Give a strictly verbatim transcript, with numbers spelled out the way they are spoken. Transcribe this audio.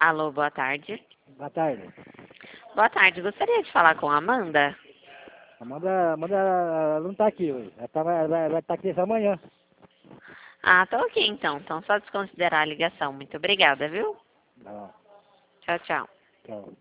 Alô, boa tarde. Boa tarde. Boa tarde, gostaria de falar com a Amanda? Amanda, Amanda ela não tá aqui hoje. Ela, tava, ela, ela vai estar aqui essa manhã. Ah, tá ok então. Então só desconsiderar a ligação. Muito obrigada, viu? Tá bom. Tchau, tchau. Tchau.